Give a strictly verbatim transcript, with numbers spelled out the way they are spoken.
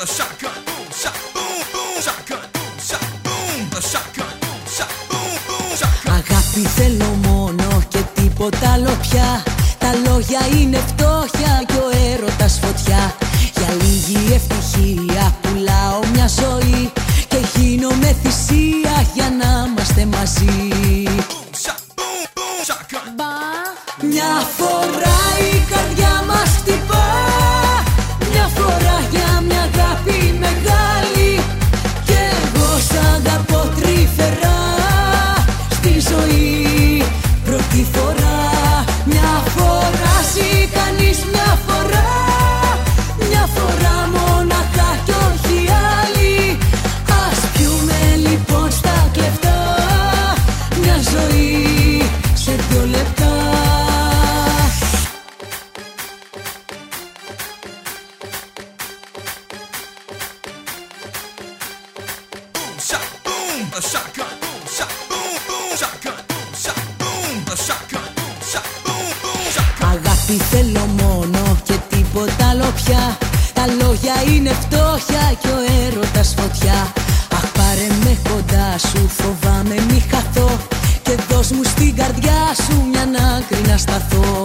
the shotgun, boom, shot, boom, boom, shotgun, boom, shot, boom, the shotgun, boom, shot, boom, boom, shotgun. Αγάπη θέλω μόνο και τίποτα άλλο πια. Τα λόγια είναι φτώχεια και ο έρωτας φωτιά. Για λίγη ευτυχία πουλάω μια ζωή και γίνομαι θυσία για να είμαστε μαζί. Boom, shot, boom, boom, shotgun. Μια φορά η καρδιά μας χτυπά, μια φορά για μια αγάπη μεγάλη. Κι εγώ σ' αγαπώ τρυφερά στη ζωή πρώτη φορά. Μια φορά ζει κανείς, μια φορά, μια φορά μοναχά κι όχι άλλη. Ας πιούμε λοιπόν στα κλεφτά μια ζωή σε δυο λεπτά. The shotgun, boom, shot, boom, boom, shotgun, boom, shot, boom, the shotgun, boom, shot, boom, boom, shotgun. Αγάπη θέλω μόνο και τίποτα άλλο πια. Τα λόγια είναι φτώχεια και ο έρωτας φωτιά. Αχ πάρε με κοντά σου, φοβάμαι μη χαθώ, και δώσ' μου στην καρδιά σου μια άκρη να σταθώ.